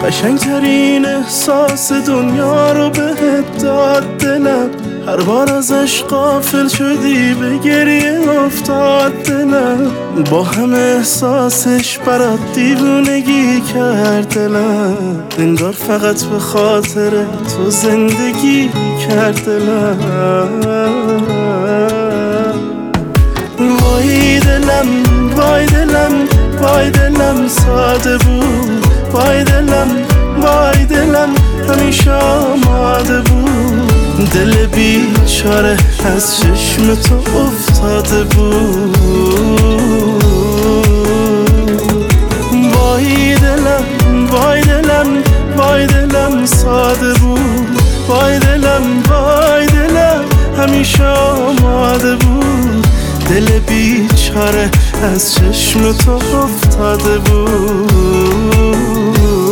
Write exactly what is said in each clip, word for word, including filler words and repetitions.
قشنگترین احساس دنیا رو بهت داد دلم، هر بار ازش غافل شدی به گریه افتاد دلم. با همه احساسش برات دیوونگی کرد دلم، انگار فقط به خاطر تو زندگی کرد دلم. وای دلم وای دلم وای دلم ساده بود، وای دلم وای دلم همیشه آماده بود. دل بیچاره از چشم تو افتاده بود. وای دلم وای دلم وای دلم ساده بود، وای دلم وای دلم همیشه آماده بود. دل بیچاره از چشم تو افتاده بود.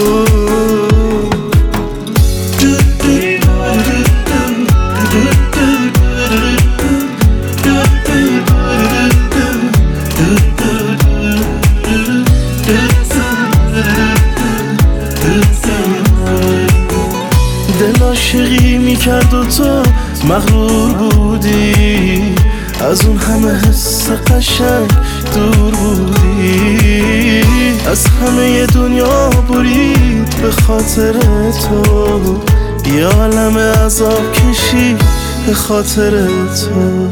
دل عاشقی میکرد و تو مغرور بودی، از اون همه حس قشنگ دور بودی. از همه دنیا برید به خاطر تو، یه عالم عذاب کشی به خاطر تو.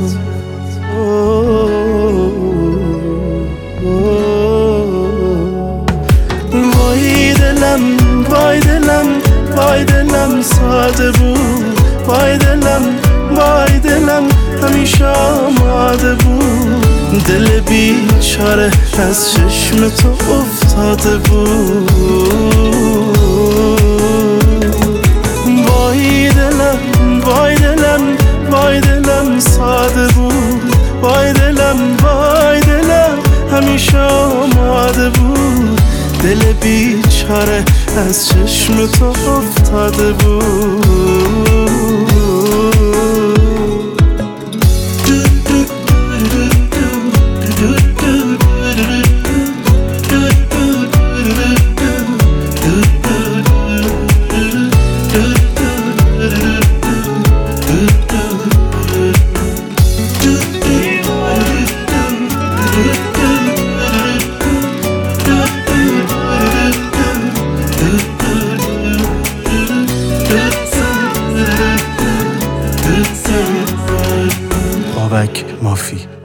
وای دلم وای دلم وای دلم ساده بود، وای دلم وای دلم همیشه آماده بود. دل بیچاره از چشم تو افتاده بود. وای دلم وای دلم وای دلم ساده بود، وای دلم وای دلم همیشه آماده بود. دل بیچاره از چشم تو افتاده بود. بابک مافی.